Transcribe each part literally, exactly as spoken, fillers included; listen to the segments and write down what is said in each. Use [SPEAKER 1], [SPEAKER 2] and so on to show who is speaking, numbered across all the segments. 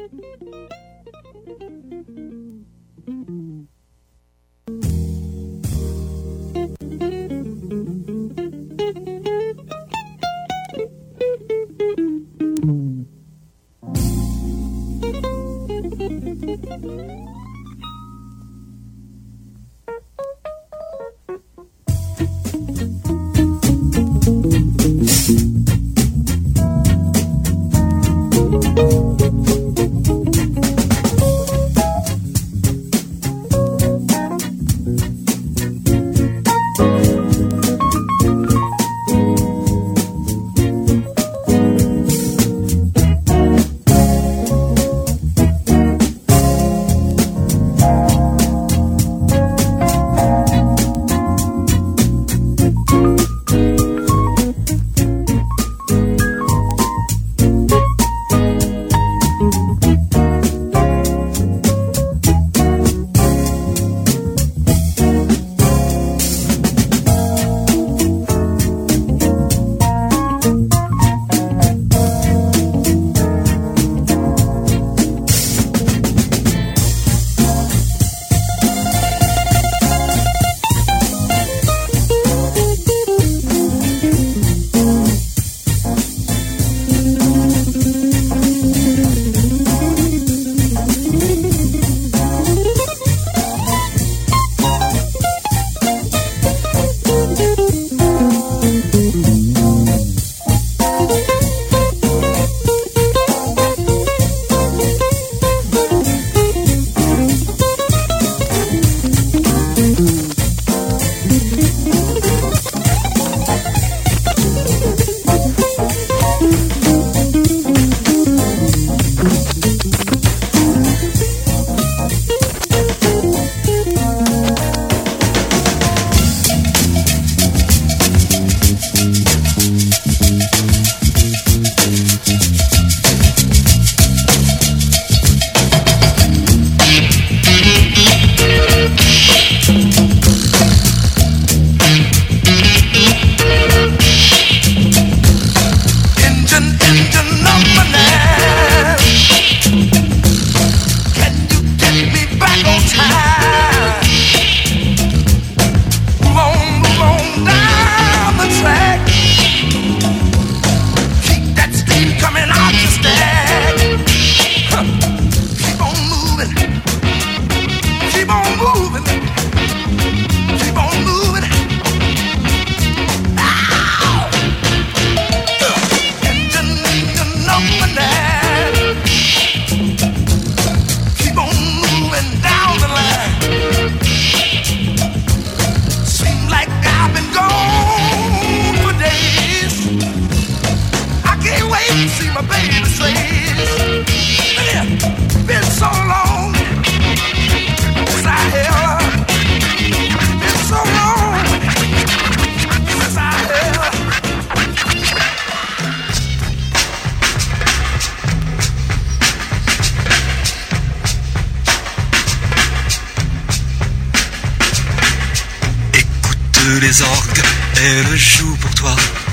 [SPEAKER 1] Les orgues, elle joue pour toi.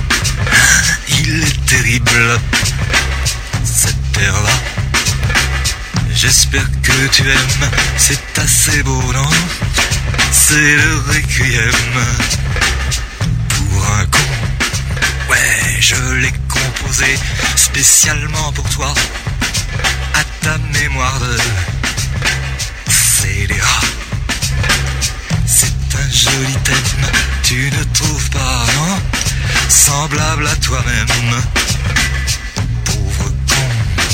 [SPEAKER 1] Il est terrible, cette air-là. J'espère que tu aimes, c'est assez beau, non? C'est le requiem pour un con. Ouais, je l'ai composé spécialement pour toi, à ta mémoire de scélérat. C'est un joli thème, tu ne trouves pas, non? Semblable à toi-même, pauvre con.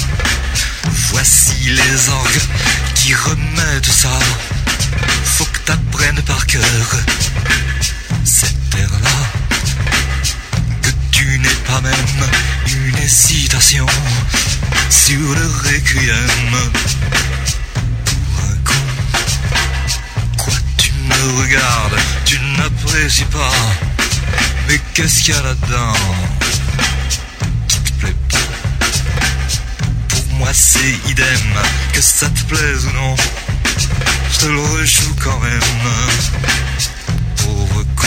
[SPEAKER 1] Voici les orgues qui remettent ça. Faut que t'apprennes par cœur cette air-là, que tu n'aies pas même une hésitation sur le requiem pour un con. Quoi, tu me regardes, tu n'apprécies pas, mais qu'est-ce qu'il y a là-dedans qui te plaît pas? Pour moi c'est idem, que ça te plaise ou non, je te le rejoue quand même, pauvre con.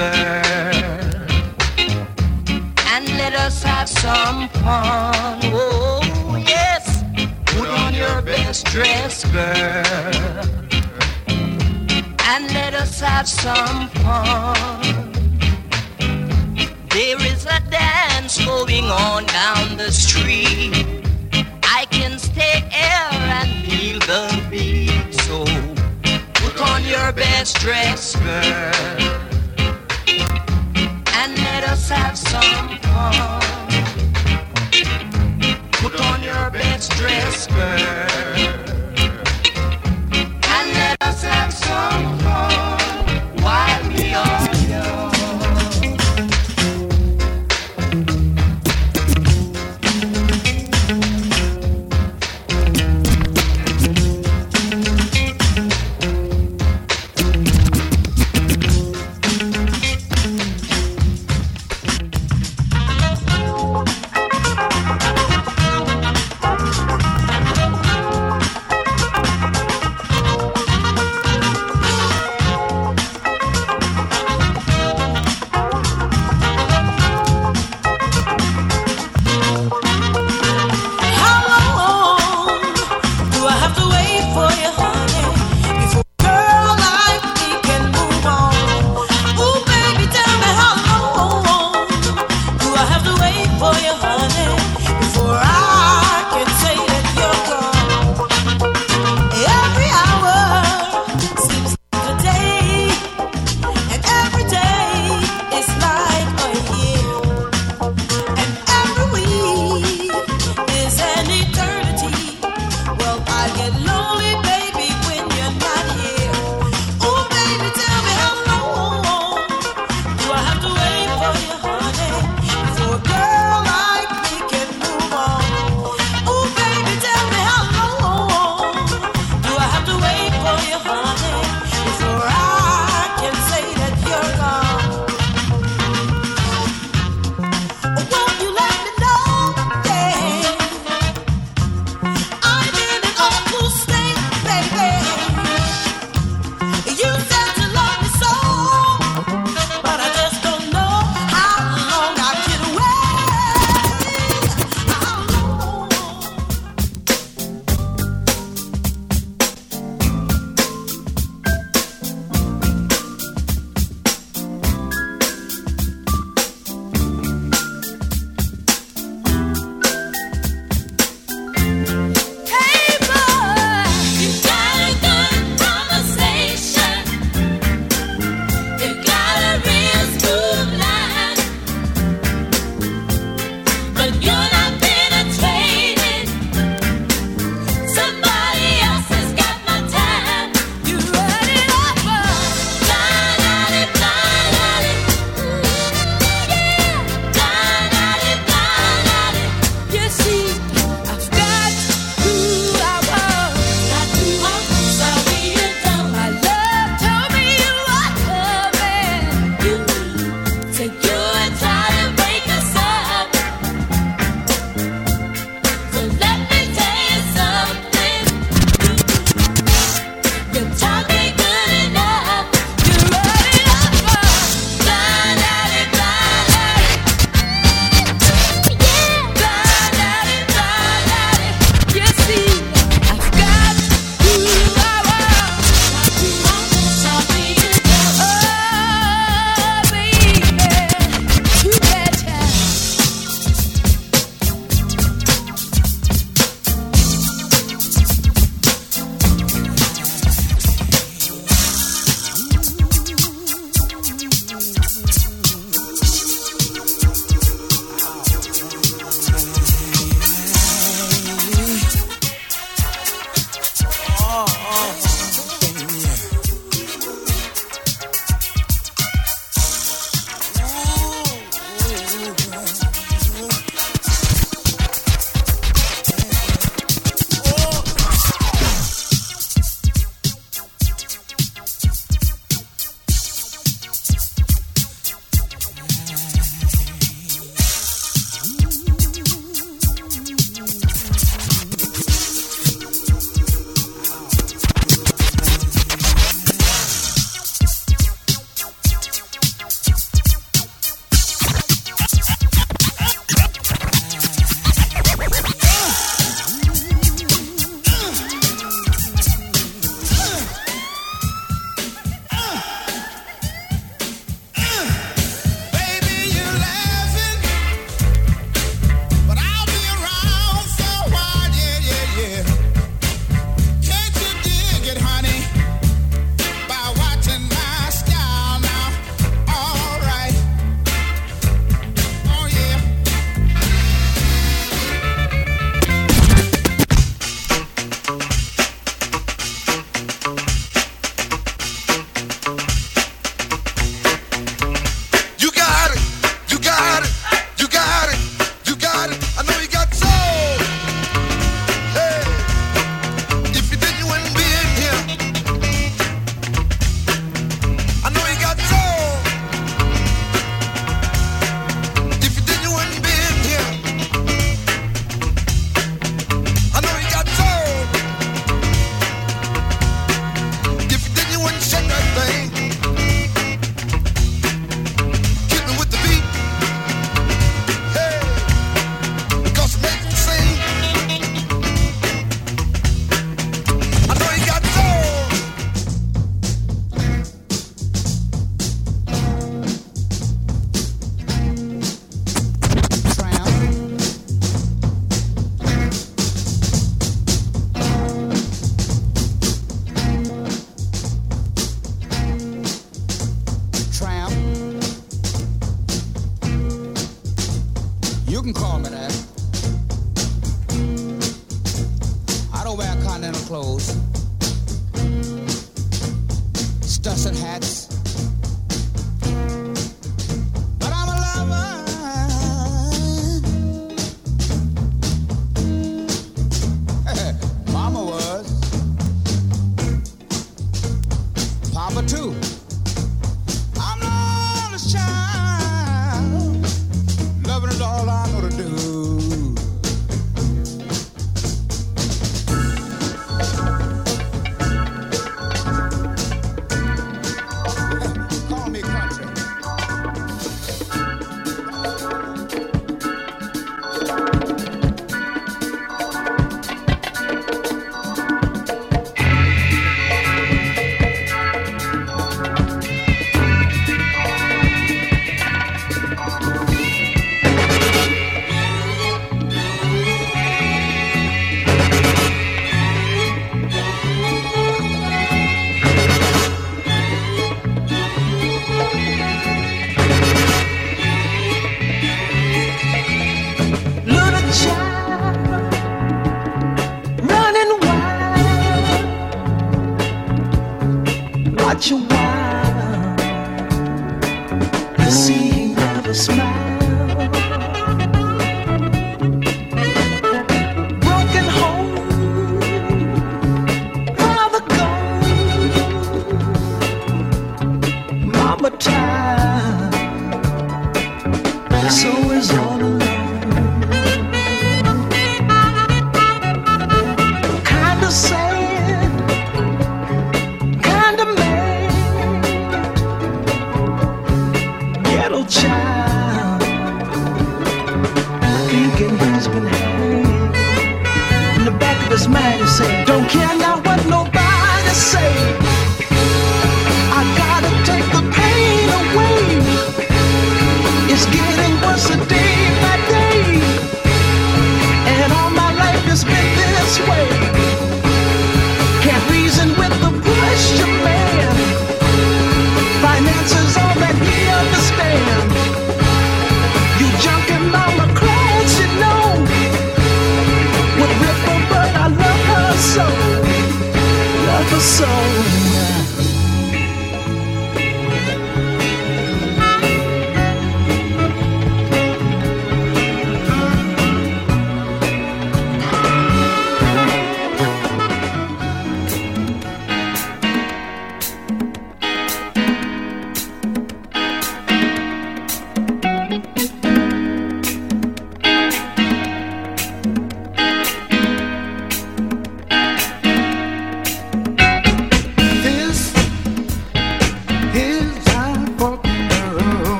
[SPEAKER 1] girl, and let us have some fun. Oh yes, put on your best dress, girl, and let us have some fun. There is a dance going on down the street. I can stay air and feel the beat. So put on your best dress, girl, and let us have some fun. Put on your best dress, girl, and let us have some fun while we are young.
[SPEAKER 2] clothes, stuffs and hats. But I'm a lover. Mama was. Papa too. I'm the oldest child. Loving is all I know to do.
[SPEAKER 3] Watch a while to see he never smile. Broken home, father gone, mama tired, so is all alone. Kinda sad, kinda mad, ghetto child, thinking he's been had. In the back of his mind he said, don't care now what nobody say, I gotta take the pain away. It's getting worse a day by day, and all my life has been this way. Can't reason with the pressure man, finances all that he understand. You junkin' mama cries, you know, would rip her, but I love her so, love her so.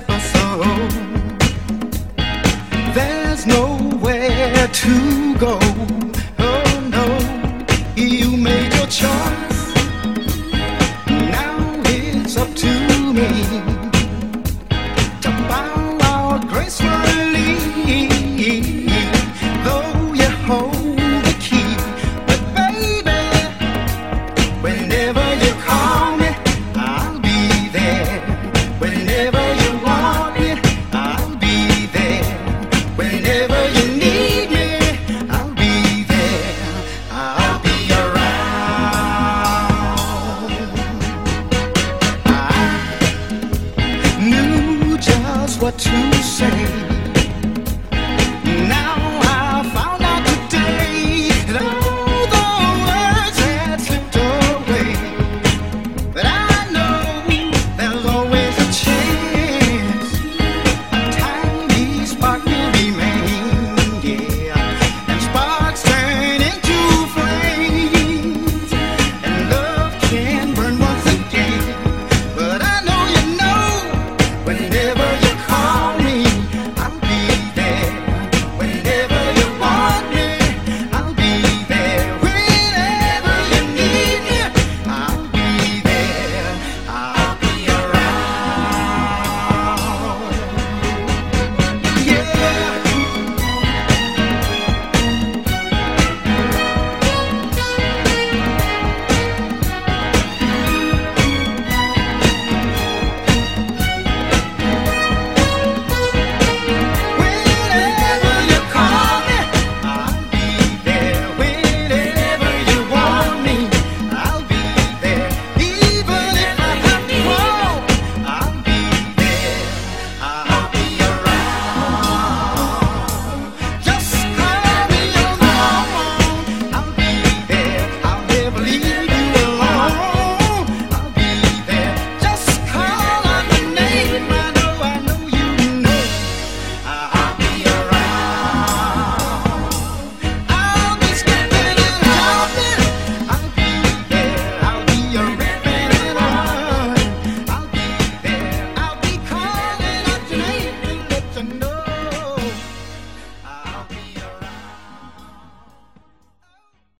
[SPEAKER 2] There's nowhere to go.